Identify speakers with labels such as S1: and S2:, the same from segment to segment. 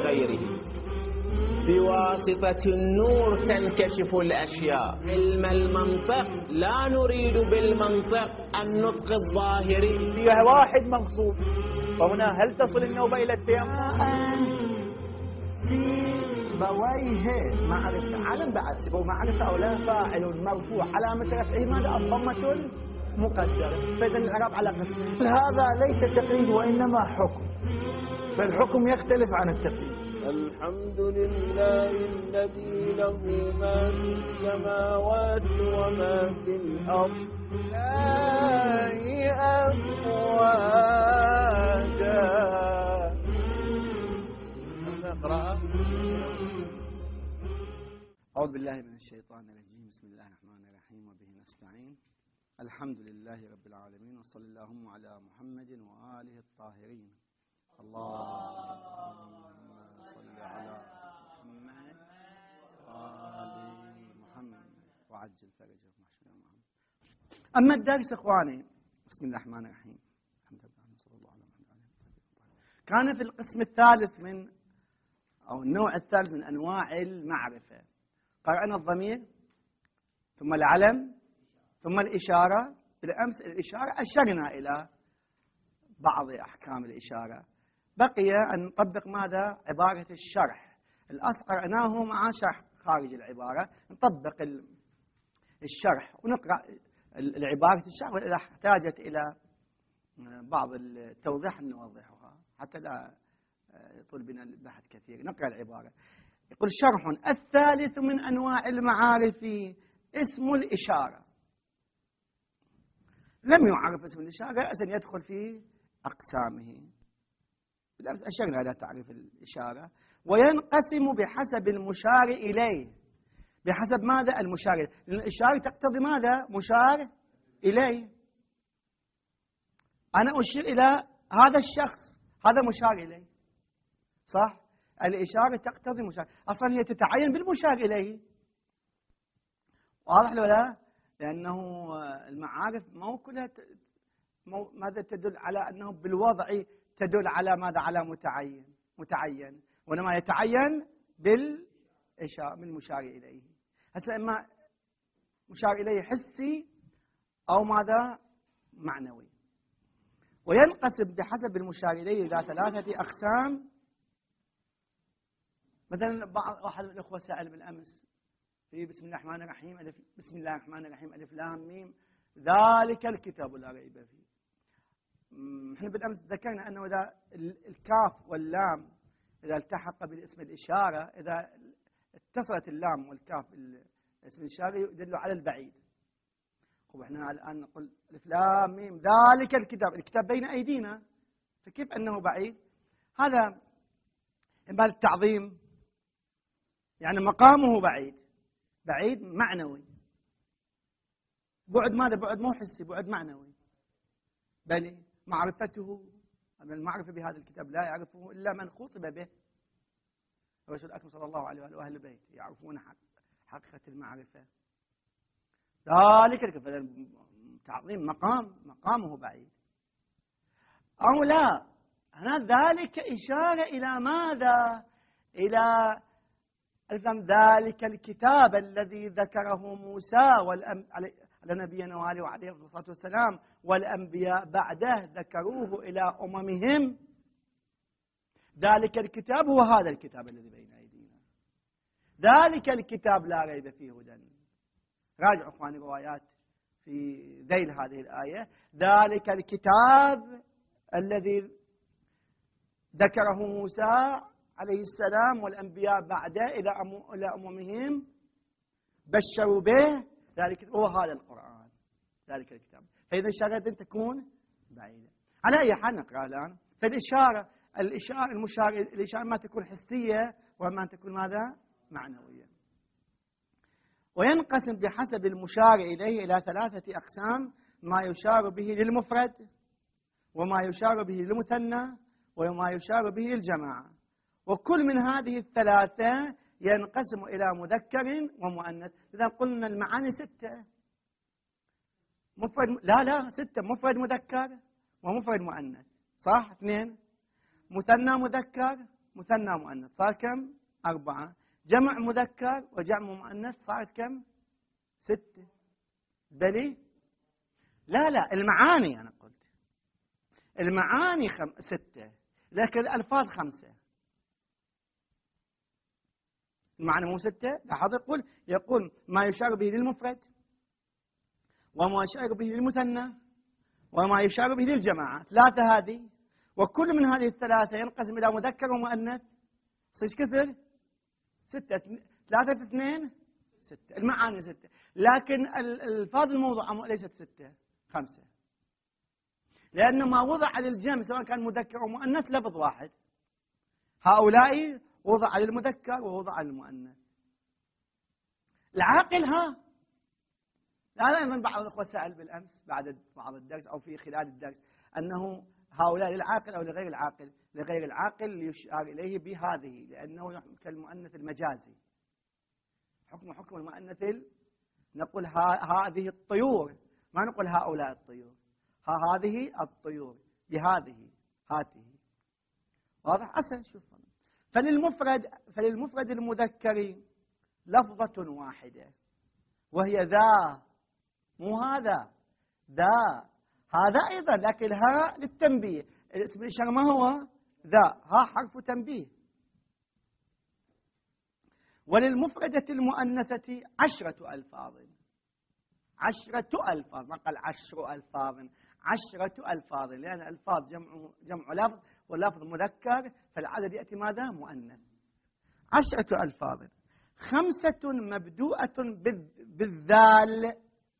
S1: غيره. بواسطة النور تنكشف الأشياء. علم المنطق لا نريد بالمنطق النطق الظاهري.
S2: فيها واحد مقصود. فهنا هل تصل النوبة إلى التيمم؟ سيبويه معرفة علم بعد سيبويه معرفة أو لا فاعل مرفوع علامة رفعه ماذا؟ الضمة المقدرة. فإذا الإعراب على قسمين. هذا ليس تقييد وإنما حكم، فالحكم يختلف عن التقييد.
S1: الحمد لله الذي له ما في السماوات وما في الأرض لا أفواجا.
S3: أعوذ بالله من الشيطان الرجيم. بسم الله الرحمن الرحيم وبه نستعين. الحمد لله رب العالمين وصلى اللهم على محمد وآله الطاهرين. اللهم صل على محمد وآل محمد وعجل فرجه محمد. أما الدرس إخواني، بسم الله الرحمن الرحيم. الحمد لله صلى الله عليه وسلم. كان في القسم الثالث من أو النوع الثالث من أنواع المعرفة قرأنا الضمير ثم العلم ثم الإشارة. بالأمس الإشارة أشرنا إلى بعض أحكام الإشارة، بقي أن نطبق ماذا؟ عبارة الشرح. الأصل قرأناه مع شرح خارج العبارة، نطبق الشرح ونقرأ العبارة الشرح، وإذا احتاجت إلى بعض التوضيح نوضحها حتى لا يطول بنا البحث كثير. نقرأ العبارة. يقول شرح الثالث من أنواع المعارف اسم الإشارة. لم يعرف اسم الإشارة رأسا يدخل في أقسامه. بالأمس أشرنا إلى تعريف الإشارة. وينقسم بحسب المشار إليه. بحسب ماذا؟ المشار إليه. لأن الإشارة تقتضي ماذا؟ مشار إليه. أنا أشير إلى هذا الشخص، هذا مشار إليه، صح؟ الإشارة تقتضي مشار، أصلا هي تتعين بالمشار إليه. واضح ولا؟ لأنه المعارف مو كلها ماذا تدل على أنه بالوضع تدل على ماذا؟ على متعين، وإنما يتعين بالإشارة بالمشار إليه. هسه إما مشار إليه حسي أو ماذا؟ معنوي. وينقسم بحسب المشار إليه إلى ثلاثة أقسام. مثلا واحد من الأخوة سأل بالأمس في بسم الله الرحمن الرحيم بسم الله الرحمن الرحيم ألف لام ميم ذلك الكتاب لا ريب فيه. احنا بالأمس ذكرنا أنه إذا الكاف واللام إذا التحق بالاسم الإشارة، إذا اتصلت اللام والكاف بالاسم الإشارة يدل على البعيد. وإحنا الآن نقول ألف لام ميم ذلك الكتاب بين أيدينا، فكيف أنه بعيد؟ هذا إما التعظيم، يعني مقامه بعيد معنوي. بعد ماذا؟ بعد مو حسي، بعد معنوي. بل معرفته، المعرفة بهذا الكتاب لا يعرفه إلا من خطب به. الرسول الأكرم صلى الله عليه وآله وأهل البيت يعرفون حقيقة المعرفة. ذلك تعظيم مقامه بعيد. أو لا، هنا ذلك إشارة إلى ماذا؟ إلى ذلك الكتاب الذي ذكره موسى على نبينا وعليه الصلاة والسلام والأنبياء بعده ذكروه إلى أممهم. ذلك الكتاب هو هذا الكتاب الذي بين أيدينا. ذلك الكتاب لا ريب فيه هدى. راجعوا أخواني روايات في ذيل هذه الآية. ذلك الكتاب الذي ذكره موسى عليه السلام والأنبياء بعده إلى أممهم بشروا به، ذلك هو هذا القرآن، ذلك الكتاب. فإذا الإشارة تكون بعيدة. على أي حال نقرأ الآن. فالإشارة الإشارة ما تكون حسية وما تكون ماذا؟ معنوية. وينقسم بحسب المشار إليه إلى ثلاثة أقسام: ما يشار به للمفرد، وما يشار به للمثنى، وما يشار به للجماعة. وكل من هذه الثلاثة ينقسم إلى مذكر ومؤنث. إذا قلنا المعاني 6 مفرد، لا 6 مفرد مذكر ومفرد مؤنث، صح؟ 2 مثنى مذكر مثنى مؤنث صار كم؟ 4. جمع مذكر وجمع مؤنث صارت كم؟ 6. بلي؟ لا المعاني أنا قلت المعاني 6 لكن الألفاظ 5. المعنى مو 6. لاحظ يقول ما يشار به للمفرد وما يشار به للمثنى وما يشار به للجماعة. 3 هذه، وكل من هذه الثلاثة ينقسم إلى مذكر ومؤنث. صيش كثر 6. 3 في 2 6. المعاني 6 لكن الألفاظ الموضوعة ليست 6 5 لأن ما وضع للجمع سواء كان مذكر أو مؤنث لفظ واحد. هؤلاء وضع للمذكر ووضع للمؤنث. العاقل لا من بعض الأخوة سأل بالأمس بعد الدرس أو في خلال الدرس أنه هؤلاء للعاقل أو لغير العاقل. لغير العاقل يشار إليه بهذه لأنه يحكم كالمؤنث المجازي. حكم المؤنث نقول هذه الطيور، ما نقول هؤلاء الطيور. هذه الطيور بهذه هاته. واضح؟ أسهل. شوف فللمفرد المذكر لفظة واحدة وهي ذا، مو هذا، ذا. هذا أيضا لكن ها للتنبيه. الاسم الإشارة ما هو؟ ذا. ها حرف تنبيه. وللمفردة المؤنثة 10 ألفاظ. 10 ألفاظ، ما قال 10 ألفاظ، 10 ألفاظ لأن الألفاظ جمع لفظ واللفظ مذكر فالعدد يأتي ماذا؟ مؤنث. 10 ألفاظ. 5 مبدوءة بالذال،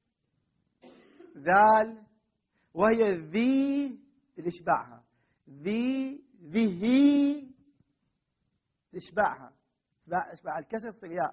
S3: ذال، وهي ذي الإشباعها، ذي الإشباعها، إشباع الكسر يصير ياء.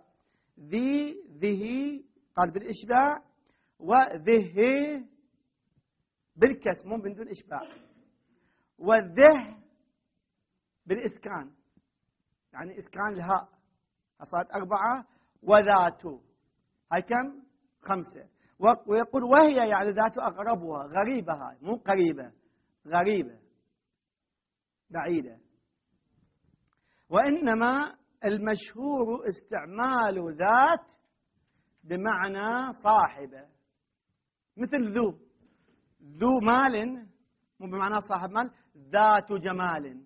S3: ذي قال بالإشباع، وذه بالكسر مو من دون إشباع، وذه بالإسكان يعني إسكان الهاء صارت 4. وذات هاي كم؟ 5. ويقول وهي يعني ذات أقربها، غريبة، هاي مو قريبة، غريبة بعيدة. وإنما المشهور استعمال ذات بمعنى صاحبة، مثل ذو مال مو بمعنى صاحب مال، ذات جمال.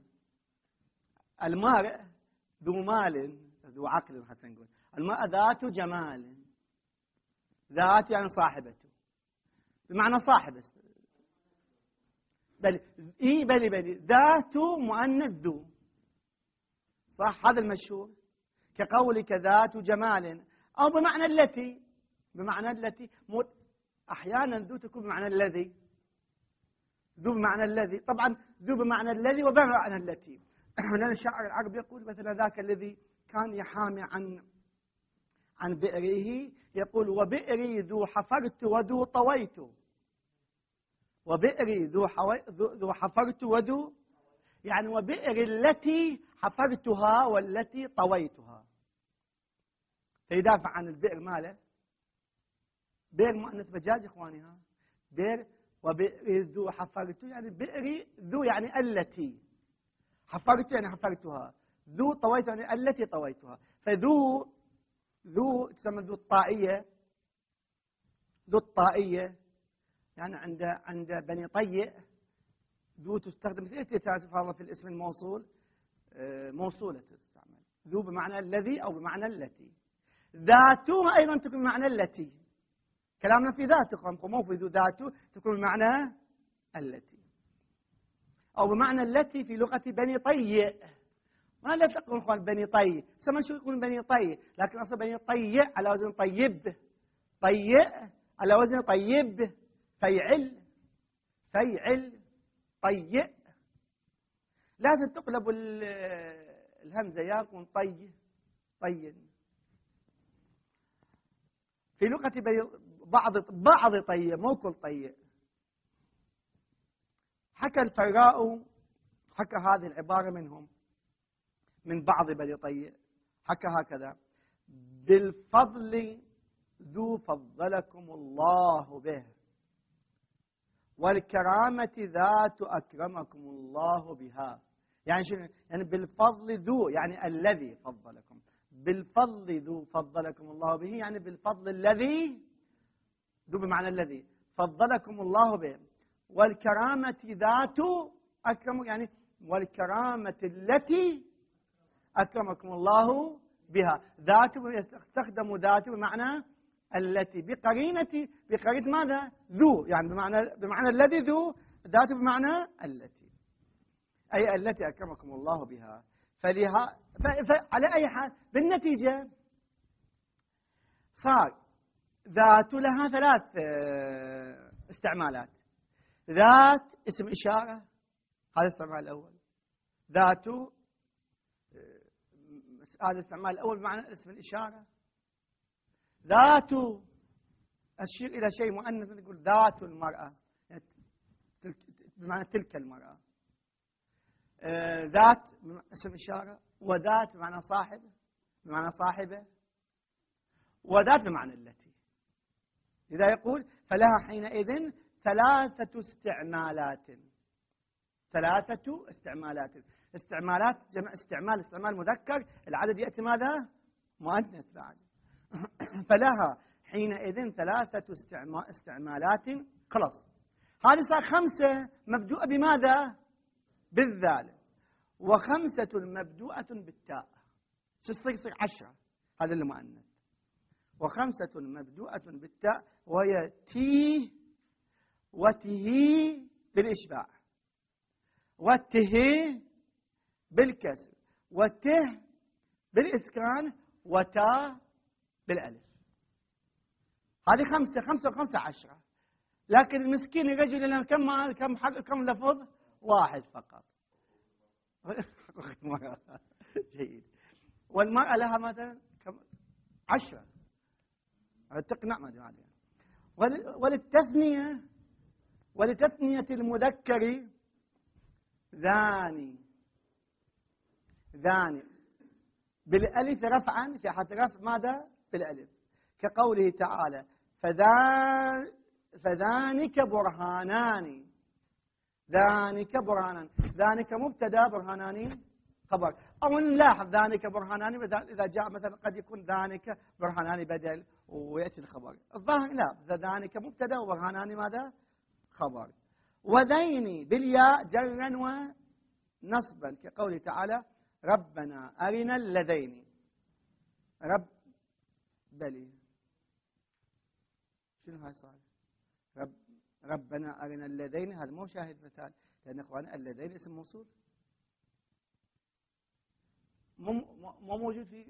S3: المرء ذو مال، ذو عقل حتى نقول. المرأة ذات جمال، ذات يعني صاحبته بمعنى صاحبة. بل ذات مؤنث ذو، صح؟ هذا المشهور. كقولك ذات جمال أو بمعنى التي، بمعنى التي. أحيانا ذو تكون بمعنى الذي، ذو بمعنى الذي. طبعا ذو بمعنى الذي وبمعنى التي. لأن الشاعر العربي يقول مثلا ذاك الذي كان يحامي عن بئره، يقول وبئري ذو حفرت وذو طويت. وبئري ذو حفرت وذو، يعني وبئر التي حفرتها والتي طويتها. فيدافع عن البئر ماله. بئر مؤنث مجاز إخواني. بئر. وبئر ذو حفرت يعني بئري ذو يعني التي حفرت يعني حفرتها، ذو طويت يعني التي طويتها. فذو تسمى ذو الطائية. ذو الطائية يعني عند بني طيء ذو تستخدم سبحان الله في الاسم الموصول، موصولة تستعمل. ذو بمعنى الذي أو بمعنى التي. ذاته أيضا تكون بمعنى التي. كلامنا في ذاته مو في ذو ذاته، تكون بمعنى التي أو بمعنى التي في لغة بني طيء. ما لا تقول إخوان بني طيء، سما شو يقول بني طيء، لكن أصلا بني طيء على وزن طيب. طيء على وزن طيب، فيعل طيء. لازم تقلب الهمزة يكون طي. في لغة بعض طيء مو كل طيء. حكى الفراء، حكى هذه العبارة منهم من بعض بني طيء، حكى هكذا: بالفضل ذو فضلكم الله به، والكرامة ذات أكرمكم الله بها. يعني شنو؟ يعني بالفضل ذو، يعني الذي فضلكم، بالفضل ذو فضلكم الله به، يعني بالفضل الذي، ذو بمعنى الذي فضلكم الله به، والكرامة ذات أكرم، يعني والكرامة التي أكرمكم الله بها. ذات يستخدم ذات بمعنى التي بقرينة ماذا؟ ذو، يعني بمعنى الذي ذو، ذات بمعنى التي، أي التي أكرمكم الله بها. فعلى أي حال بالنتيجة صار ذات لها ثلاث استعمالات. ذات اسم إشارة، هذا الاستعمال الأول. ذات هذا الاستعمال الأول بمعنى اسم الإشارة. ذات أشير إلى شيء مؤنث، تقول ذات المرأة، يعني بمعنى تلك المرأة. ذات اسم إشارة، وذات بمعنى صاحب، بمعنى صاحبة، وذات بمعنى التي. إذا يقول فلها حينئذ ثلاثة استعمالات. ثلاثة استعمالات. استعمالات جمع استعمال مذكر، العدد يأتي ماذا؟ مؤنث بعد. فلها حينئذ ثلاثة استعمالات. خلاص، هذه صار 5 مبدوءة بماذا؟ بالذال، و5 مبدوءة بالتاء. شو يصير 10، هذا المؤنث. و5 مبدوءة بالتاء، وهي تي وته بالإشباع، وته بالكسر، وته بالإسكان، وتا بالألف. هذه 5 و5 10. لكن المسكين الرجل له كم لفظ؟ 1 فقط. جيد. والمرأة لها مثلا 10. تقنع ما ادري. ولتثنية المذكر ذاني بالألف رفعا، في حالة رفع ماذا؟ بالألف، كقوله تعالى فذانك برهانان. ذانك برهانان، ذانك مبتدا، برهانان خبر. أو نلاحظ ذانك برهانان إذا جاء مثلا قد يكون ذانك برهانان بدل ويأتي الخبر. الظاهر لا، ذانك مبتدا وبرهانان ماذا؟ خبر. وذين بالياء جرا ونصبا، كقوله تعالى ربنا أرنا اللذين. بلي شنو هاي صار؟ ربنا أرنا اللذين، هذا مو شاهد مثال، لأن إخوان اللذين اسم موصول مو موجود في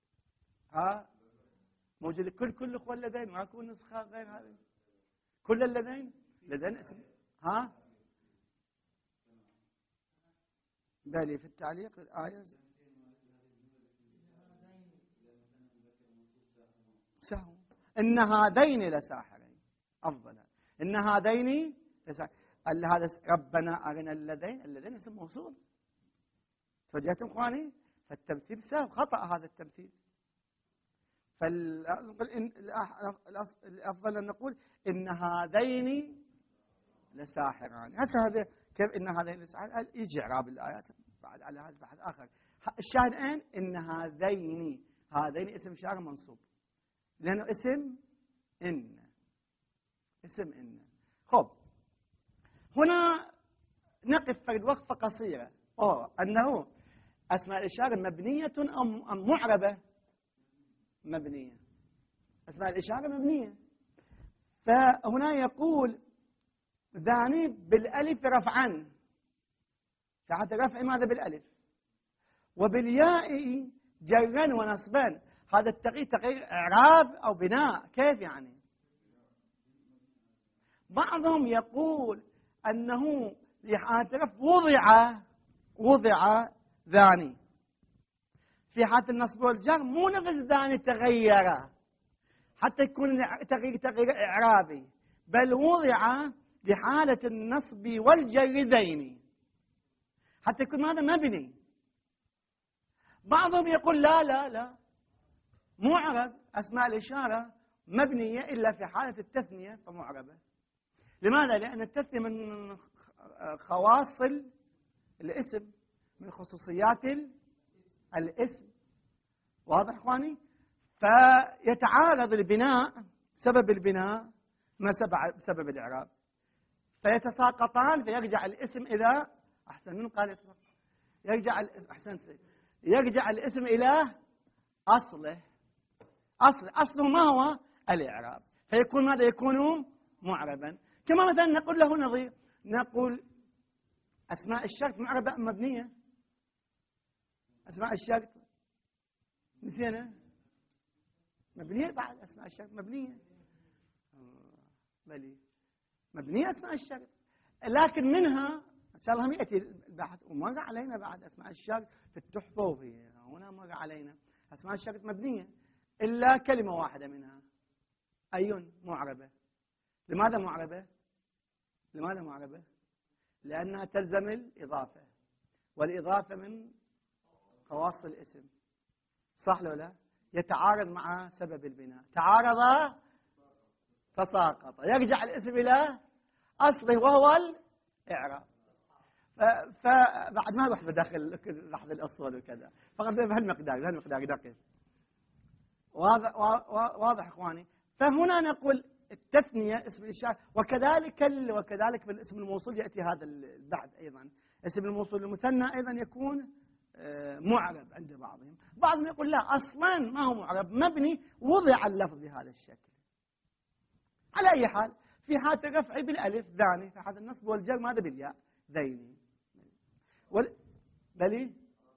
S3: موجود كل اخوة اللذين، ماكو نسخة غير هذه. كل اللذين اسم بالي في التعليق الآية سهو. إن هذين لساحرين، أفضل إن هذين لساحرين. هذا ربنا أرنا اللذين اسم موصول. توجهتم إخواني؟ فالتمثيل سهو، خطأ هذا التمثيل. الأفضل أن نقول إن هذين لساحران. هذا كيف إن هذين لساحران؟ يجي إعراب الآيات بعد على هذا بحث آخر. الشاهد إن هذين اسم إشارة منصوب، لأنه اسم إن. خب، هنا نقف فرد وقفة قصيرة. أنه أسماء الإشارة مبنية أم معربة؟ مبنية. أسماء الإشارة مبنية. فهنا يقول ذاني بالألف رفعا، ساعة رفع ماذا؟ بالألف. وبالياء جرا ونصبا. هذا التغيير تغيير إعراب أو بناء، كيف يعني؟ بعضهم يقول أنه لحالة رفع وضع ذاني. في حالة النصب والجر مو نفس ذاني تغير حتى يكون تغيير إعرابي، بل وضع لحالة النصب والجر ذيني حتى يكون هذا مبني. بعضهم يقول لا معرب. أسماء الإشارة مبنية إلا في حالة التثنية فمعربة. لماذا؟ لأن التثنية من خواص الاسم، من خصوصيات الاسم. واضح اخواني؟ فيتعارض البناء، سبب البناء ما سبب الاعراب، فيتساقطان، فيرجع الاسم الى احسن من قال يرجع الاسم، احسنت، يرجع الاسم الى اصله. اصله ما هو؟ الاعراب، فيكون ماذا؟ يكون معربا. كما مثلا نقول له نظير، نقول اسماء الشرط معربه ام مبنيه؟ اسماء الشرط نسينا مبنيه، بعد اسماء الشرط مبنيه، بلي مبنيه اسماء الشرط، لكن منها ان شاء الله هم ياتي البحث، ومر علينا بعد اسماء الشرط في التحفه، وفي هنا مر علينا اسماء الشرط مبنيه الا كلمه واحده منها، اي معربه. لماذا معربه؟ لماذا معربه؟ لانها تلزم الاضافه، والاضافه من خواص الاسم، صح ولا لا؟ يتعارض مع سبب البناء، تعارض تساقط، يرجع الاسم الى اصله وهو الاعراب. فبعد ما نروح بداخل لحظ الاصول وكذا، فقط بهالمقدار دقيق. واضح اخواني؟ فهنا نقول التثنيه اسم الاشاره، وكذلك بالاسم الموصول ياتي هذا البعد ايضا، اسم الموصول المثنى ايضا يكون معرب عند بعضهم. بعضهم يقول لا اصلا ما هو معرب، مبني وضع اللفظ بهذا الشكل. على اي حال، في حالة الرفع بالالف ذاني، في حالة النصب والجر ماذا؟ بالياء ذيني. بلي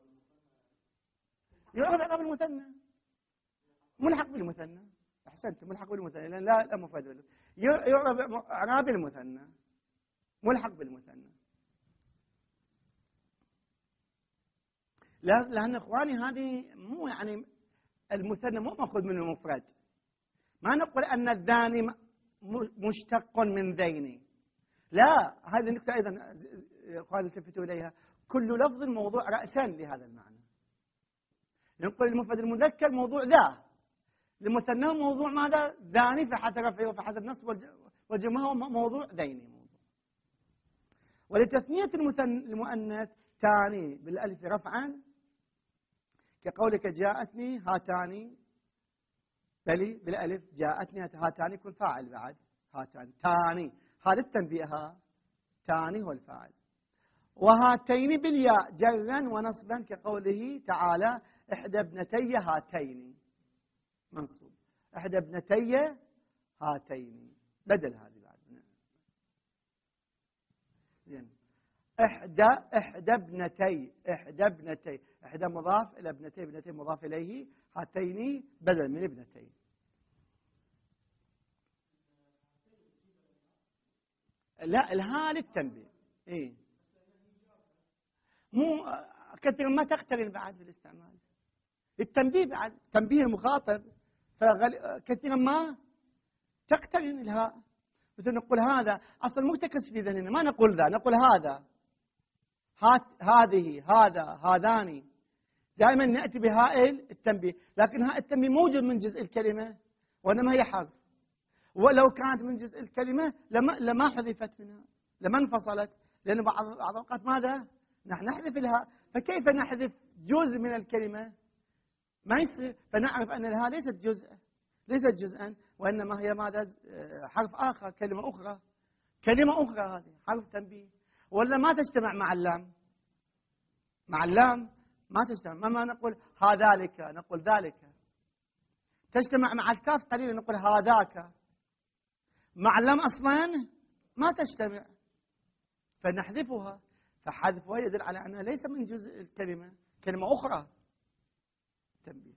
S3: يعرب اعراب المثنى، ملحق بالمثنى، احسنت، ملحق بالمثنى، لان لا مفرد له، يعرب اعراب المثنى ملحق بالمثنى. لان اخواني هذه مو يعني المثنى مو ماخوذ من المفرد، ما نقول ان الذاني مشتق من ذيني، لا، هذه النقطة أيضا اخواني التفتوا إليها، كل لفظ موضوع رأسا لهذا المعنى. نقول المفرد المذكر موضوع ذا، المثنى موضوع ماذا؟ ذاني في حالة رفعه وفي حالة النصب والجمع هو موضوع ذيني موضوع. ولتثنية المؤنث تاني بالألف رفعا، كقولك جاءتني هاتان، بلي بالألف جاءتني هاتان يكون فاعل بعد، هاتان تاني، هذا التنبيه، تاني هو الفاعل. وهاتين بالياء جرا ونصبا، كقوله تعالى إحدى ابنتي هاتين، منصوب، إحدى ابنتي هاتين، بدل هذه بعد زين. إحدى ابنتي، إحدى مضاف إلى ابنتي مضاف إليه، هاتين بدل من ابنتين. لا، الها للتنبيه، إيه، مو كثيرا ما تقترن بعد بالاستعمال، التنبيه بعد تنبيه المخاطب، فكثيرا ما تقترن الهاء. مثل نقول هذا اصلا مرتكز في ذهننا، ما نقول ذا، نقول هذا، هذه، هذا، هذان، دائما ناتي بهاء التنبيه، لكن هاء التنبيه موجود من جزء الكلمه، وانما هي حرف، ولو كانت من جزء الكلمه لما حذفت منها، لما انفصلت، لان بعض الاوقات ماذا؟ نحن نحذف الهاء، فكيف نحذف جزء من الكلمه؟ ما يصير، فنعرف ان الهاء ليست جزءا، وانما هي ماذا؟ حرف اخر، كلمه اخرى، هذه حرف تنبيه. ولا ما تجتمع مع اللام، ما تجتمع، ما نقول هذلك، نقول ذلك. تجتمع مع الكاف قليلا، نقول هذاك. مع اللام اصلا ما تجتمع، فنحذفها، فحذفها يدل على انها ليس من جزء الكلمه، كلمه اخرى، تنبيه.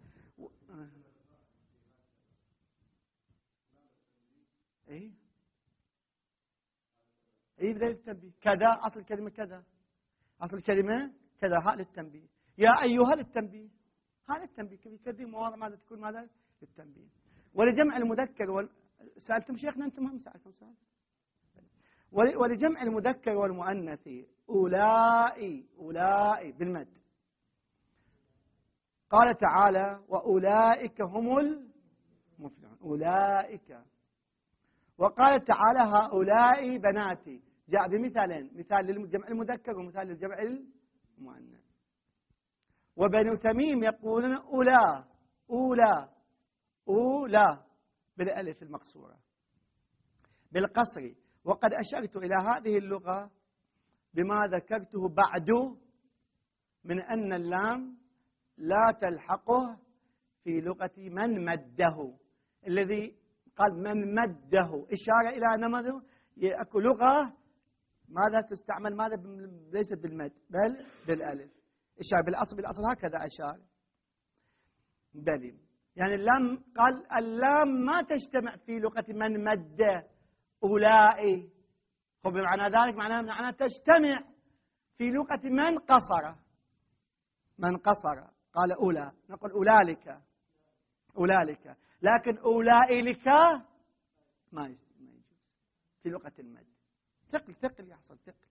S3: اي بداية التنبيه، كذا اصل الكلمه، كذا، هاء للتنبيه، يا ايها للتنبيه، هذا التنبيه كثير مواضع ماذا تكون ماذا؟ للتنبيه. ولجمع المذكر سالتم شيخنا انتم، هم سالتم سؤال. ولجمع المذكر والمؤنث أولئك بالمد، قال تعالى وأولئك هم المفلحون، أولئك. وقال تعالى هؤلاء بناتي، جاء بمثالين، مثال للجمع المذكر ومثال للجمع مؤنث. وبنو تميم يقولون أولى أولى أولى بالألف المقصورة بالقصر. وقد أشرت إلى هذه اللغة بما ذكرته بعد من أن اللام لا تلحقه في لغة من مده، الذي قال من مده إشارة إلى أنه أكو لغة ماذا تستعمل ماذا ليس بالمد بل بالألف إشارة بالأصل هكذا أشار دليل. يعني اللام قال اللام ما تجتمع في لغة من مد أولئك، خب بمعنى ذلك معناه تجتمع في لغة من قصر. من قصر قال أولى نقول أولئك أولئك، لكن أولئك ما يجوز في لغة المد. ثقل يحصل ثقل.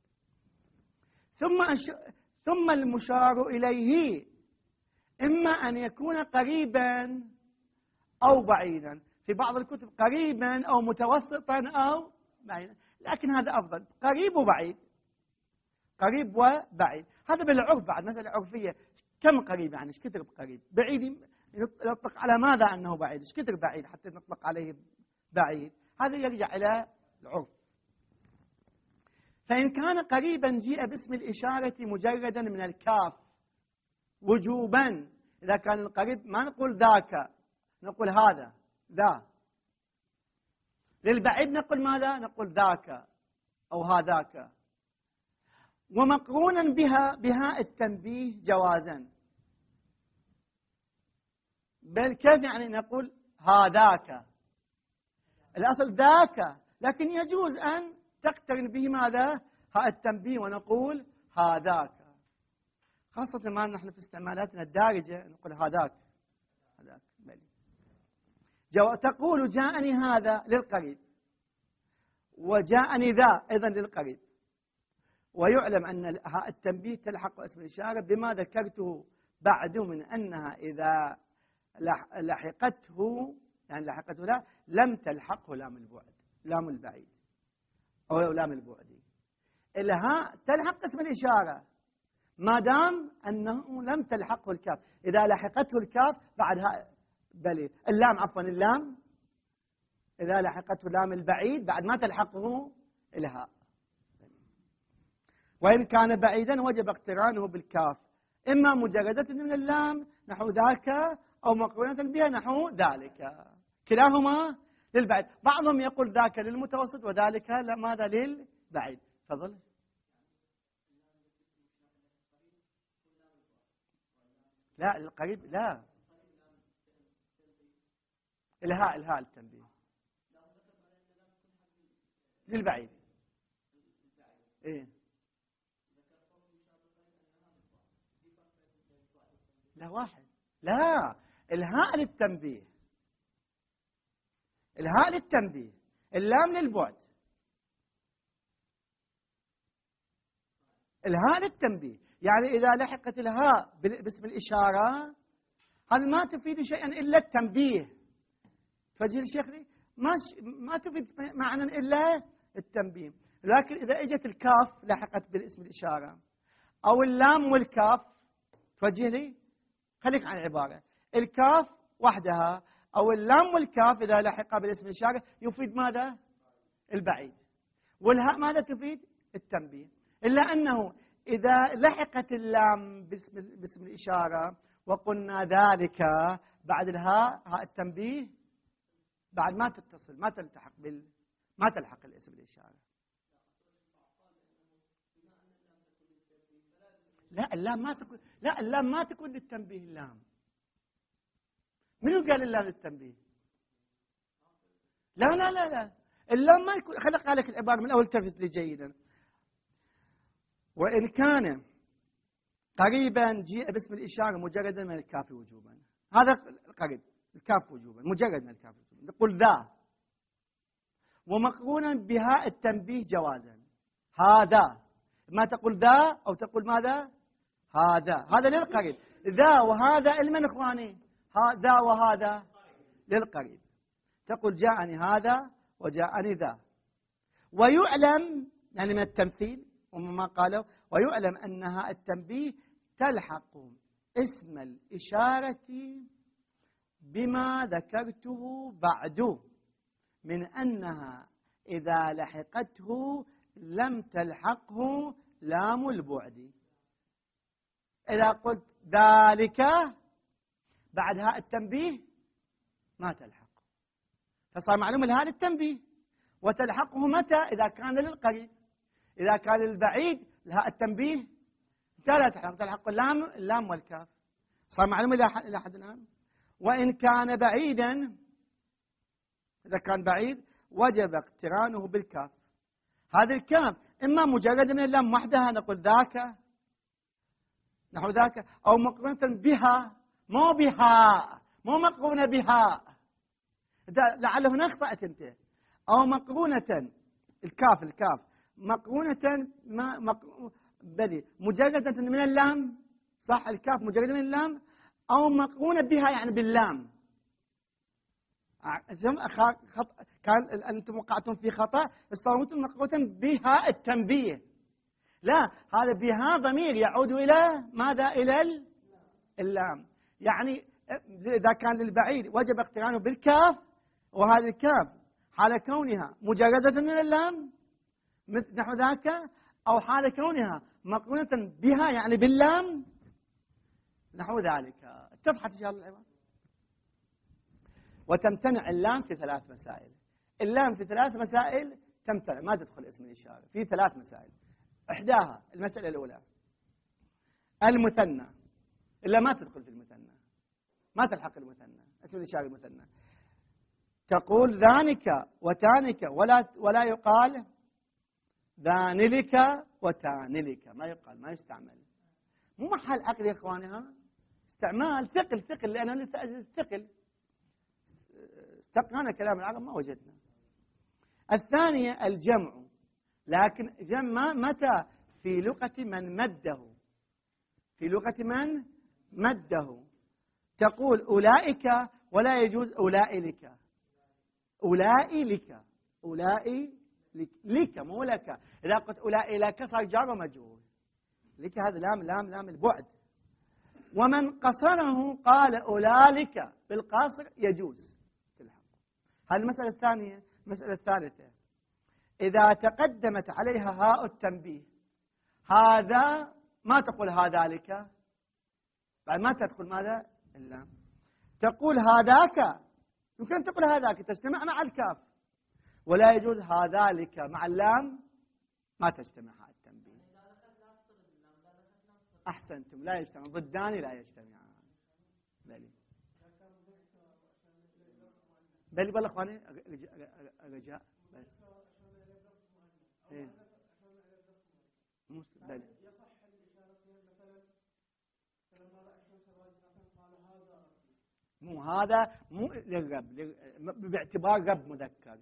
S3: ثم المشار إليه إما أن يكون قريبا أو بعيدا، في بعض الكتب قريبا أو متوسطا أو بعيدا، لكن هذا أفضل قريب وبعيد. قريب وبعيد هذا بالعرف بعد مسألة عرفية. كم قريب يعني ايش كثر قريب؟ بعيد نطلق على ماذا أنه بعيد؟ ايش كثر بعيد حتى نطلق عليه بعيد؟ هذا يرجع إلى العرف. فإن كان قريبا جيء باسم الإشارة مجردا من الكاف وجوبا. إذا كان القريب ما نقول ذاك، نقول هذا ذا. للبعيد نقول ماذا؟ نقول ذاك أو هذاك. ومقرونا بها التنبيه جوازا. بل كيف يعني نقول هذاك؟ الأصل ذاك، لكن يجوز أن تقترن به ماذا؟ التنبيه ونقول هذاك، خاصة ما نحن في استعمالاتنا الدارجة نقول هذاك. تقول جاءني هذا للقريب، وجاءني ذا أيضا للقريب. ويعلم أن التنبيه تلحق اسم الإشارة بما ذكرته بعد من أنها إذا لحقته يعني لحقته لا لم تلحقه لام البعد لام البعيد أو لام البعد. الهاء تلحق اسم الإشارة ما دام أنه لم تلحقه الكاف. إذا لحقته الكاف بعدها بل اللام عفوا اللام إذا لحقته لام البعيد بعد ما تلحقه الهاء. وإن كان بعيدا وجب اقترانه بالكاف، إما مجردة من اللام نحو ذاك أو مقرونة بها نحو ذلك، كلاهما للبعيد. بعضهم يقول ذاك للمتوسط وذلك ماذا للبعيد. تفضل. لا القريب لا الهاء التنبيه للبعيد. إيه لا واحد لا الهاء للتنبيه الهاء للتنبيه اللام للبعد. الهاء للتنبيه يعني إذا لحقت الهاء باسم الإشارة هذا ما تفيد شيئا إلا التنبيه. فجي الشيخ لي ما تفيد معنى إلا التنبيه. لكن إذا اجت الكاف لحقت بالاسم الإشارة أو اللام والكاف توجه لي خليك عن العبارة الكاف وحدها أو اللام والكاف إذا لحق بالاسم الإشارة يفيد ماذا؟ البعيد. والهاء ماذا تفيد؟ التنبيه. إلا أنه إذا لحقت اللام باسم الإشارة وقلنا ذلك بعد الهاء هاء التنبيه بعد ما تتصل ما تلحق الاسم الإشارة. لا اللام ما تكون للتنبيه. اللام منو قال اللام للتنبيه؟ لا اللام ما يكون. خلق لك العبارة من أول تلفت لي جيدا. وإن كان قريبا جيء باسم الإشارة مجردا من الكاف وجوبا. هذا قريب الكاف وجوبا مجرد من الكاف وجوبا نقول ذا. ومقرونا بها التنبيه جوازا. هذا ما تقول ذا أو تقول ماذا؟ هذا للقريب. ذا وهذا لمن إخواني؟ ذا وهذا للقريب. تقول جاءني هذا وجاءني ذا. ويعلم يعني من التمثيل وما قالوا. ويعلم أنها التنبيه تلحق اسم الإشارة بما ذكرته بعد من أنها إذا لحقته لم تلحقه لام البعد. إذا قلت ذلك بعدها التنبيه ما تلحق، فصار معلوم هذا التنبيه. وتلحقه متى؟ إذا كان للقريب. إذا كان للبعيد لها التنبيه لا تلحق، تلحق اللام والكاف. صار معلوم إلى حد الآن. وإن كان بعيدا، إذا كان بعيد وجب اقترانه بالكاف. هذا الكاف إما مجرد من اللام وحدها نقول ذاك نحو ذاك، أو مقرونة بها، مو بها، مو مقرونة بها، لعل هنا أخطأت أنت. أو مقرونة الكاف مقرونة بلي مجردة من اللام، صح؟ الكاف مجردة من اللام، أو مقرونة بها يعني باللام. كان أنتم وقعتم في خطأ، استوردتم مقرونة بها التنبيه. لا، هذا بها ضمير يعود إلى ماذا؟ إلى اللام. يعني إذا كان للبعيد وجب اقترانه بالكاف، وهذه الكاف حال كونها مجردة من اللام نحو ذاك، أو حال كونها مقرونة بها يعني باللام نحو ذلك. اتضحت إن شاء الله العبارة. وتمتنع اللام في 3 مسائل. اللام في 3 مسائل تمتنع، ما تدخل اسم الإشارة في 3 مسائل. إحداها المسألة الأولى المثنى، إلا ما تدخل في المثنى، ما تلحق المثنى، اسم الإشارة المثنى. تقول ذانك وتانك، ولا يقال ذانلك وتانلك، ما يقال، ما يستعمل. مو محل عقل يا إخوانها، استعمال ثقل، لأنه ثقل. استقرانا كلام العرب ما وجدنا. الثانية الجمع، لكن جمع متى؟ في لغة من مده، في لغة من مده. تقول أولئك ولا يجوز أولئك، أولئك، أولئك لك مو لك. إذا قلت أولئك صار جار ومجرور، لك هذا لام البعد. ومن قصره قال أولئك بالقصر يجوز تلحق. هذه المسألة الثانية. المسألة الثالثة إذا تقدمت عليها هاء التنبيه، هذا ما تقول هذلك، بعد ما تدخل ماذا؟ اللام. تقول هذاك، يمكن تقول هذاك تجتمع مع الكاف، ولا يجوز هذلك مع اللام ما تجتمع هاء التنبيه. أحسنتم، لا يجتمع، ضدان لا يجتمعان. بلي بالله اخواني رجاء بلي. مو هذا مو للرب، باعتبار رب مذكر.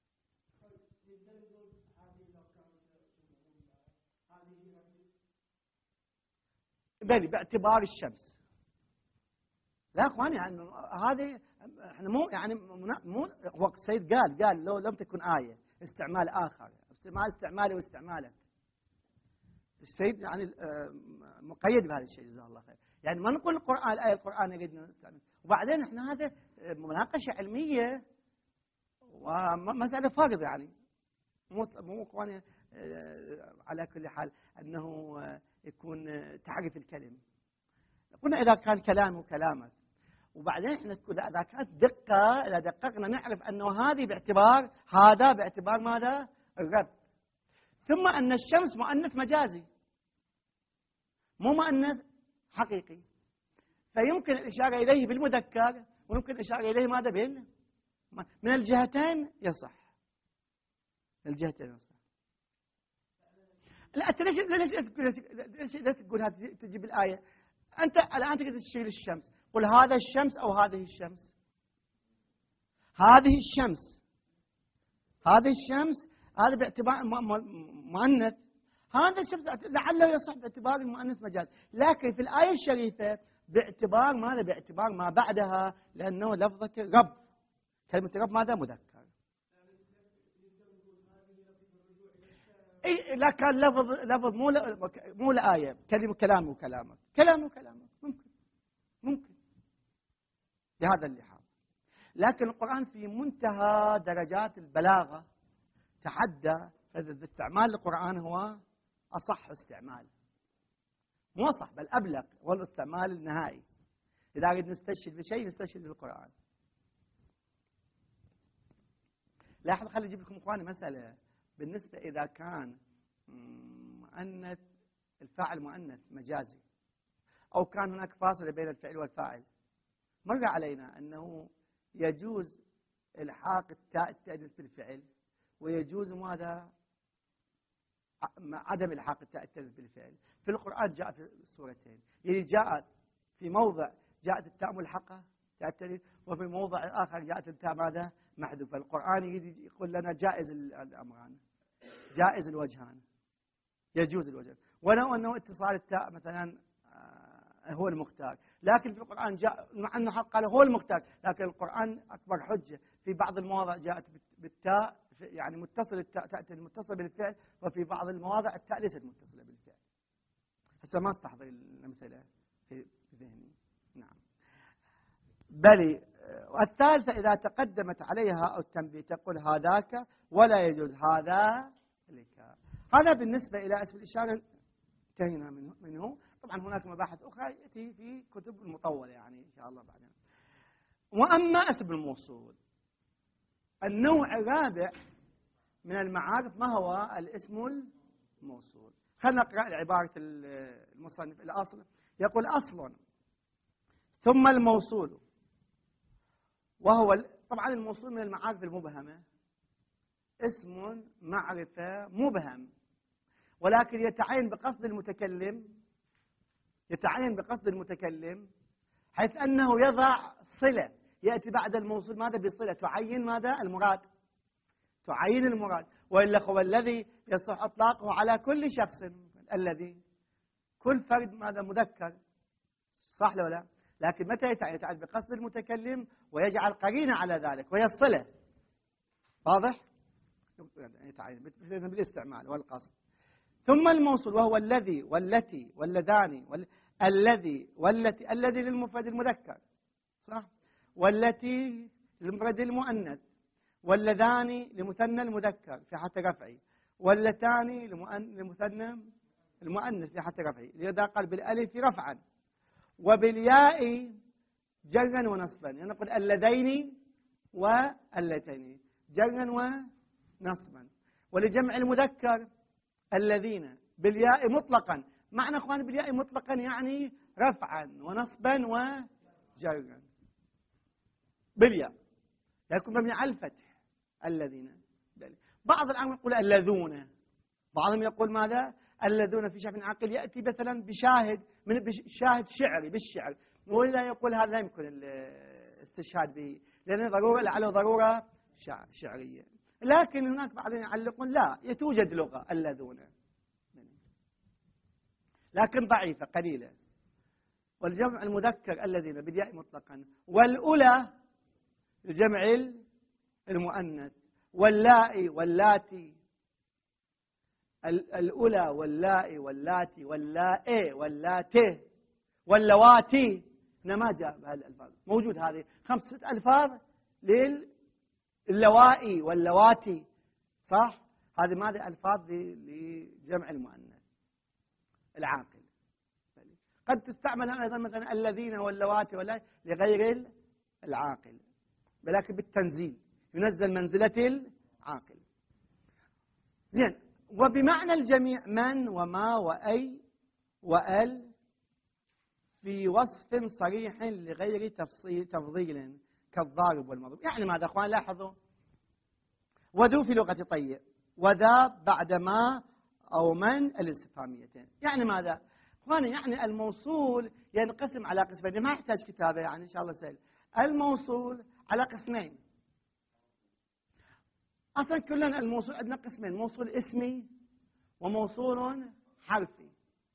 S3: بلي باعتبار الشمس. لا اخواني يعني هذه احنا مو يعني مو وقت السيد قال لو لم تكن آية استعمال آخر، استعمالي واستعمالك. السيد يعني مقيد بهذا الشيء جزاه الله خير. يعني ما نقول القرآن الآية القرآن يريد نستعمل، وبعدين احنا هذا مناقشة علمية ومسألة فرض، يعني مو اخواني على كل حال انه يكون تعرف الكلم. قلنا اذا كان كلامه كلامك، وبعدين احنا اذا كانت دقه، اذا دققنا نعرف انه هذه باعتبار هذا باعتبار ماذا؟ الرب. ثم ان الشمس مؤنث مجازي مو مؤنث حقيقي، فيمكن الاشاره اليه بالمذكر ويمكن الاشاره اليه ماذا؟ من الجهتين يصح، من الجهتين يصح. لا انت ليش تقول هذا تجيب الايه؟ انت الان تقدر تشيل الشمس، قل هذا الشمس او هذه الشمس. هذه الشمس، هذه الشمس، هذا باعتبار مؤنث. هذا الشمس لعله يصح باعتبار المؤنث مجاز، لكن في الايه الشريفه باعتبار ماذا؟ باعتبار ما بعدها، لانه لفظه رب، كلمه رب ماذا؟ مذكر. اي لا كان لفظ مو لآية، كلامه كلامك، كلامه كلامك، ممكن بهذا اللحاظ. لكن القرآن في منتهى درجات البلاغة، تحدى استعمال القرآن هو أصح استعمال، مو أصح بل أبلغ، هو الاستعمال النهائي. إذا أريد نستشهد بشيء نستشهد بالقرآن. لاحظ، خلي أجيب لكم إخواني مسألة. بالنسبة إذا كان مؤنث، الفاعل مؤنث مجازي، أو كان هناك فاصلة بين الفعل والفاعل، مر علينا أنه يجوز إلحاق التاء التأنيث بالفعل، ويجوز ماذا؟ عدم إلحاق التاء التأنيث بالفعل. في القرآن جاء في السورتين، يعني جاءت في موضع جاءت التاء ملحقة تاء التأنيث، وفي موضع آخر جاءت التاء ماذا؟ محذوفة. القرآن يقول لنا جائز الأمران، جائز الوجهان، يجوز الوجهان، ولو أنه اتصال التاء مثلا هو المختار. لكن في القرآن جاء مع أنه قال هو المختار، لكن القرآن أكبر حجة في بعض المواضع جاءت بالتاء، يعني متصل التاء تأتي متصل بالفعل، وفي بعض المواضع التاء ليست متصلة بالفعل. هسه ما استحضر الأمثلة في ذهني. نعم. بل والثالثة إذا تقدمت عليها أو التنبيه تقول هذاك، ولا يجوز هذا لك. هذا بالنسبة إلى اسم الإشارة انتهينا منه. طبعا هناك مباحث أخرى يأتي في كتب المطولة يعني إن شاء الله بعدين. وأما اسم الموصول، النوع الرابع من المعارف ما هو الاسم الموصول. خلينا نقرأ عبارة المصنف. الأصل يقول أصل ثم الموصول، وهو طبعا الموصول من المعارف المبهمة، اسم معرفة مبهم، ولكن يتعين بقصد المتكلم، حيث أنه يضع صلة، يأتي بعد الموصول ماذا؟ بصلة تعين ماذا؟ المراد، تعين المراد. وإلا هو الذي يصح إطلاقه على كل شخص، الذي كل فرد ماذا؟ مذكر، صح ولا لا؟ لكن متى يتعين بقصد المتكلم ويجعل قرينة على ذلك وهي الصلة، واضح؟ يتعين بالاستعمال والقصد. ثم الموصول وهو الذي والتي واللذان الذي والتي، الذي للمفرد المذكر صح، والتي للمفرد المؤنث، واللذان لمثنى المذكر في حالة رفعه، واللتان لمثنى المؤنث في حالة رفعه، لذا قال بالالف رفعا، وبالياء جرا ونصبا، يعني نقول اللذين واللتين جرا ونصبا. ولجمع المذكر الذين بالياء مطلقا. معنى اخوان بالياء مطلقا يعني رفعا ونصبا وجرا بالياء، يكون مبني على الفتح. الذين، بعض العلماء يقول اللذون، بعضهم يقول ماذا؟ اللذون في شرح عاقل ياتي مثلا بشاهد شاهد شعري بالشعر، ولا يقول هذا لا يمكن الاستشهاد به لأنه ضرورة، لعله ضرورة شعرية. لكن هناك بعضهم يعلقون لا، توجد لغة اللذون لكن ضعيفة قليلة. والجمع المذكر الذين بالياء مطلقا، والأولى الجمع المؤنث، واللائي واللاتي، الأولى واللائي واللاتي واللائي واللاتي واللواتي. هنا ما جاء بهذه الألفاظ، موجود هذه 5 ألفاظ للوائي واللواتي صح. هذه ماذا؟ ألفاظ لجمع المؤنث العاقل. قد تستعمل أيضا مثلا الذين واللواتي واللاتي لغير العاقل، ولكن بالتنزيل ينزل منزلة العاقل. زين. وبمعنى الجميع من وما وأي وأل في وصف صريح لغير تفضيل كالضارب والمضروب. يعني ماذا أخوان؟ لاحظوا، وذو في لغة طيب، وذا بعد ما أو من الاستفهاميتين. يعني ماذا أخوان؟ يعني الموصول ينقسم على قسمين، ما يحتاج كتابة يعني إن شاء الله سهل. الموصول على قسمين، أصلا كلنا الموصول عندنا قسمين، موصول اسمي وموصول حرفي.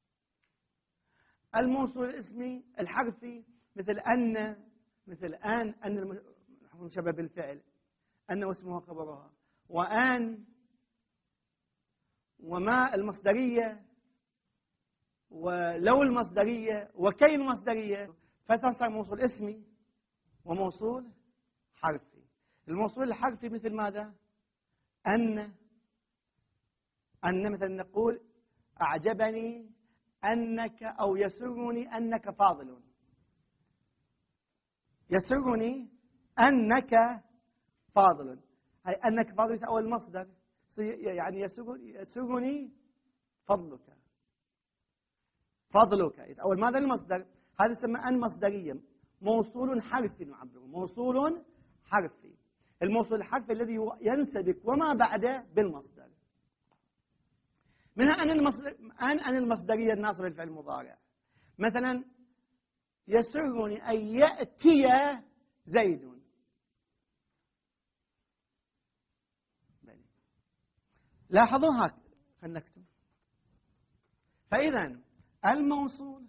S3: الموصول الاسمي الحرفي مثل أن، مثل أن مشبه بالفعل، أن واسمها خبرها، وأن وما المصدرية ولو المصدرية وكي المصدرية، فتصير موصول اسمي وموصول حرفي. الموصول الحرفي مثل ماذا؟ أن مثلا نقول أعجبني أنك، أو يسرني أنك فاضل. يسرني أنك فاضل، هي أنك فاضل يتأول المصدر، يعني يسرني فضلك. فضلك يتأول ماذا؟ المصدر. هذا يسمى أن مصدرية، موصول حرفي نعبره، موصول حرفي. الموصول الحرفي الذي ينسبك وما بعده بالمصدر. منها أن المصدرية الناصبة للفعل المضارع. مثلا يسرني أن يأتي زيد. لاحظوا هكذا، خلينا نكتب. فإذا الموصول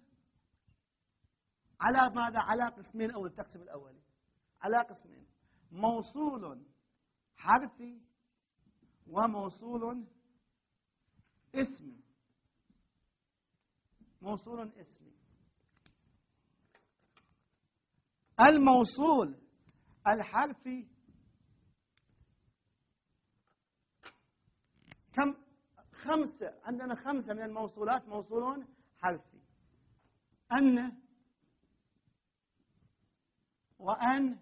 S3: على ماذا؟ على قسمين، أو التقسيم الأولي على قسمين: موصول حرفي وموصول اسمي. موصول اسمي. الموصول الحرفي كم؟ خمسة. عندنا 5 من الموصولات موصول حرفي: أن وأن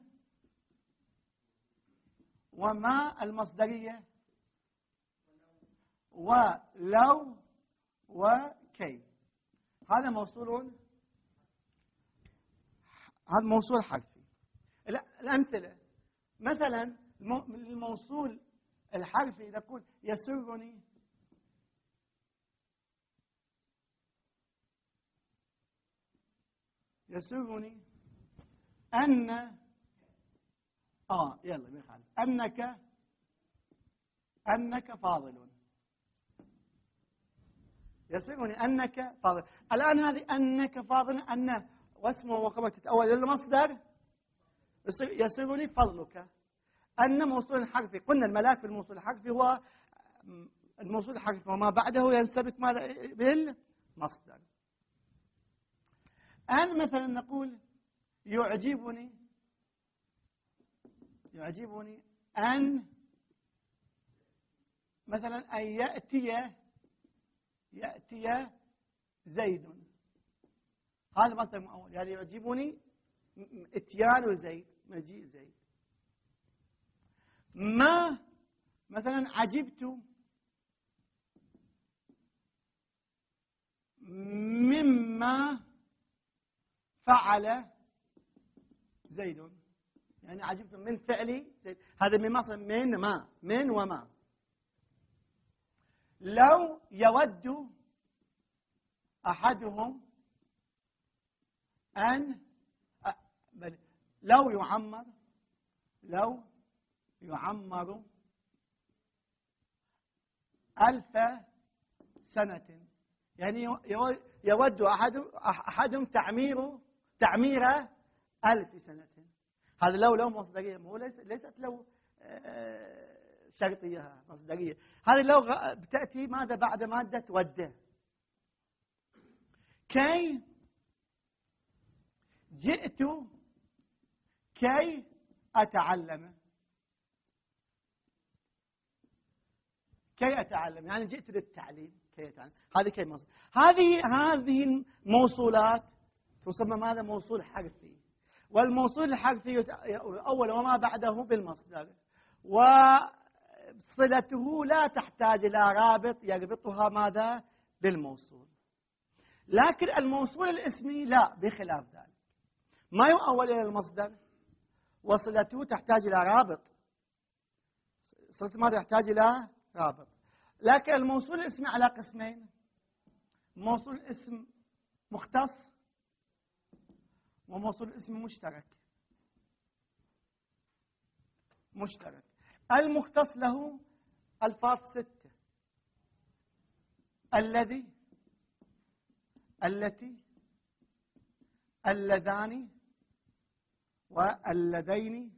S3: وما المصدرية ولو وكي. هذا موصول حرفي. الأمثلة مثلا الموصول الحرفي نقول يسرني أن يلا بخال أنك فاضل. يسرني أنك فاضل. الآن هذه أنك فاضل، أن واسمه وخبر تتأول للمصدر. يسرني فضلك. أن موصول حرفي، قلنا الملاك في الموصول الحرفي هو الموصول الحرفي وما بعده ينسبك بالمصدر. أن مثلا نقول يعجبني أن مثلا أن يأتي زيد. هذا مصدر مؤول، يعني يعجبني اتيان زيد، مجيء زيد. ما مثلا عجبت مما فعل زيد، يعني عجبت من فعل زيد. هذا من مصدر من وما. لو يود أحدهم أن لو يعمر 1000 سنة، يعني يود أحدهم تعمير 1000 سنة. هذا لو مصدرية، مو ليست لو شرطية مصدرية. هذه لو بتأتي ماذا بعد مادة ود. كي جئت كي أتعلم. يعني جئت للتعليم كي أتعلم. هذه كي مصدر. هذه الموصولات تسمى ماذا؟ موصول حرفي. والموصول الحرفي أول وما بعده بالمصدر، وصلته لا تحتاج إلى رابط يربطها ماذا؟ بالموصول. لكن الموصول الاسمي لا، بخلاف ذلك، ما يؤول إلى المصدر، وصلته تحتاج إلى رابط. صلته ماذا؟ يحتاج إلى رابط. لكن الموصول الاسمي على قسمين: موصول اسم مختص وموصول اسم مشترك. المختص له ألفاظ 6: الذي، التي، اللذان، واللذين،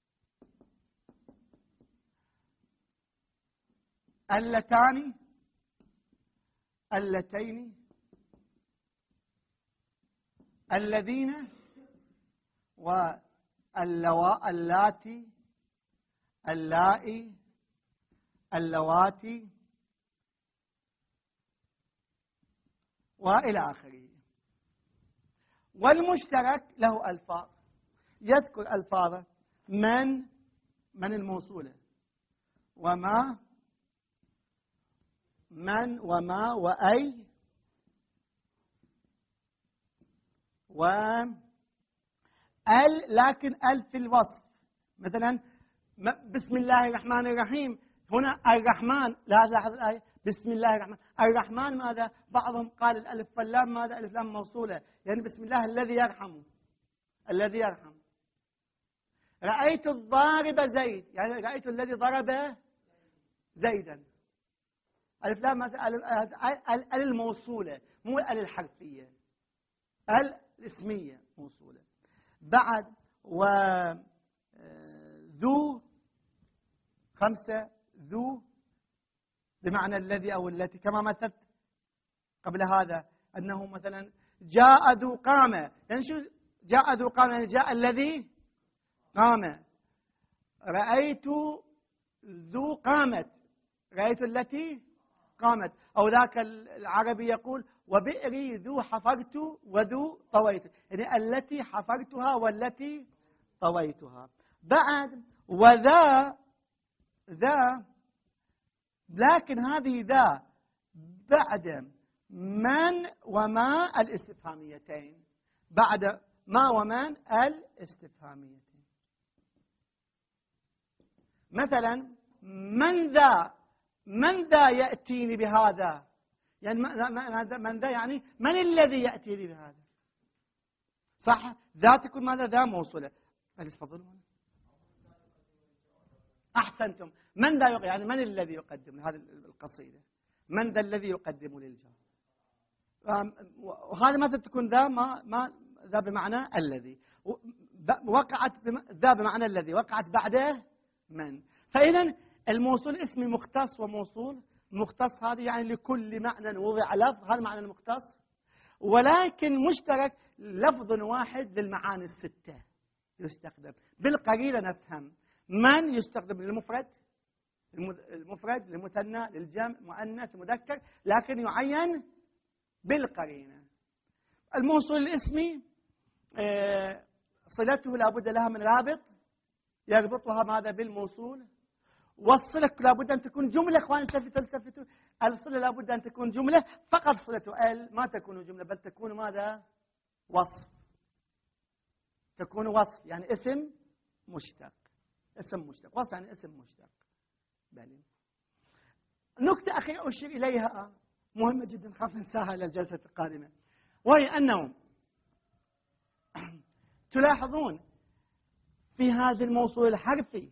S3: اللتان، اللتين الذين اللاتي اللائي اللواتي وإلى آخره. والمشترك له ألفاظ، يذكر ألفاظ من الموصولة، وما من وما وأي لكن في الوصف. مثلا بسم الله الرحمن الرحيم، هنا الرحمن، لا لاحظ الآية بسم الله الرحمن الرحمن ماذا؟ بعضهم قال الألف واللام ماذا؟ ألف لام موصولة، يعني بسم الله الذي يرحم، الذي يرحم. رأيت الضارب زيد، يعني رأيت الذي ضرب زيدا. ألف لام الموصولة، مو الحرفية، الاسمية موصولة. بعد ذو 5 ذو بمعنى الذي أو التي، كما مثلت قبل هذا أنه مثلا جاء ذو قامة، يعني شو جاء ذو قامة؟ يعني جاء الذي قام. رأيت ذو قامت، رأيت التي قامت. أو ذاك العربي يقول وبئري ذو حفرت وذو طويت، يعني التي حفرتها والتي طويتها. بعد وذا لكن هذه ذا بعد من وما الاستفهاميتين، بعد ما ومن الاستفهاميتين. مثلا من ذا يأتيني بهذا، يعني من ذا يعني من الذي يأتيني بهذا، صح؟ ذا تكون ماذا؟ ذا موصولة. تفضلوا. أحسنتم. من ذا يعني من الذي يقدم هذه القصيدة؟ من ذا الذي يقدم للجار؟ وهذا متى تكون ذا ما ذا بمعنى الذي، وقعت ذا بمعنى الذي وقعت بعده من. فإذا الموصول اسمي مختص وموصول مختص، هذه يعني لكل معنى وضع لفظ، هذا معنى المختص. ولكن مشترك لفظ واحد للمعاني الستة يستخدم. بالقرينة نفهم من يستخدم للمفرد، للمثنى، للجمع، مؤنث، مذكر، لكن يعين بالقرينة. الموصول الاسمي صلته لابد لها من رابط يربطها ماذا بالموصول. والصلة لابد أن تكون جملة. إخواني التفتوا، الصلة لابد أن تكون جملة، فقط صلة ال ما تكون جملة، بل تكون ماذا؟ وصف. تكون وصف يعني اسم مشتق، اسم مشتق، وصف يعني اسم مشتق. بل نكتة أخيرة أشير إليها مهمة جدا، خاف ننساها إلى الجلسة القادمة، وهي أنه تلاحظون في هذا الموصول الحرفي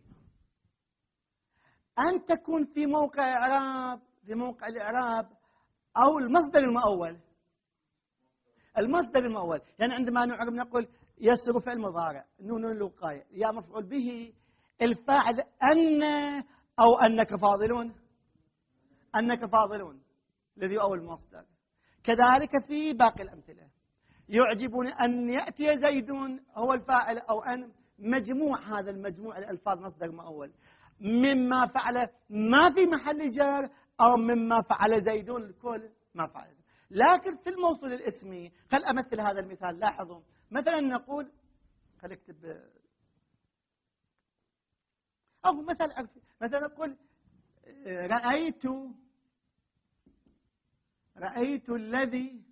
S3: أن تكون في موقع إعراب، في موقع الإعراب أو المصدر المؤول. المصدر المؤول يعني عندما نعرب نقول يسر فعل مضارع، نون الوقاية، يا مفعول به، الفاعل أن أو أنك فاضلون، أنك فاضلون الذي أو المصدر. كذلك في باقي الأمثلة يعجبني أن يأتي زيدون هو الفاعل، أو أن مجموع، هذا المجموع الألفاظ مصدر مؤول، مما فعل ما في محل جر، أو مما فعل زيدون الكل ما فعل. لكن في الموصول الاسمي، خل أمثل هذا المثال. لاحظوا مثلا نقول، خل اكتب أو مثل عرفي، مثلا نقول رأيت الذي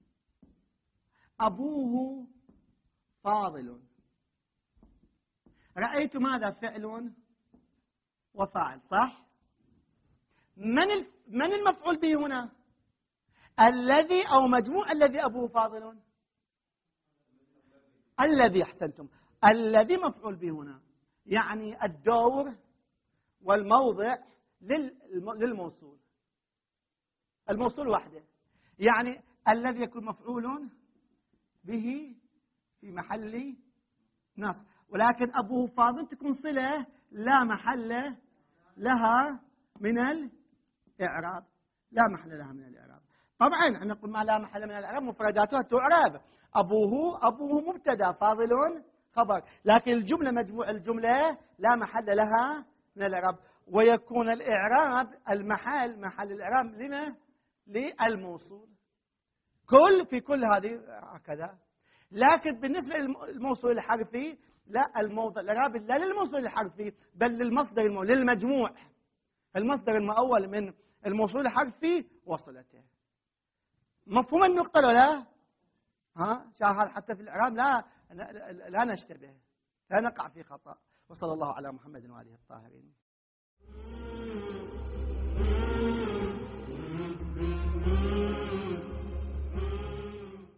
S3: أبوه فاضل. رأيت ماذا؟ فعل وفاعل، صح؟ من المفعول به هنا؟ الذي أو مجموع الذي أبوه فاضل. الذي، أحسنتم، الذي مفعول به هنا، يعني الدور والموضع للموصول. الموصول وحده، يعني الذي يكون مفعول به في محل نصب، ولكن أبوه فاضل تكون صلة لا محل لها من الإعراب، لا محل لها من الإعراب. طبعا نقول ما لا محل من الإعراب مفرداتها تعرب. أبوه مبتدأ، فاضل خبر، لكن الجملة مجموع الجملة لا محل لها من الإعراب، ويكون الإعراب محل الإعراب لما؟ للموصول. في كل هذه هكذا. لكن بالنسبة للموصول الحرفي لا، الموضع الإعراب لا للموصول الحرفي بل للمصدر للمجموع. المصدر المؤول من الموصول الحرفي وصلته. مفهوم النقطة ولا لا؟ شاهد حتى في الإعراب لا نشتبه، لا نقع في خطأ. وصلى الله على محمد وآله الطاهرين.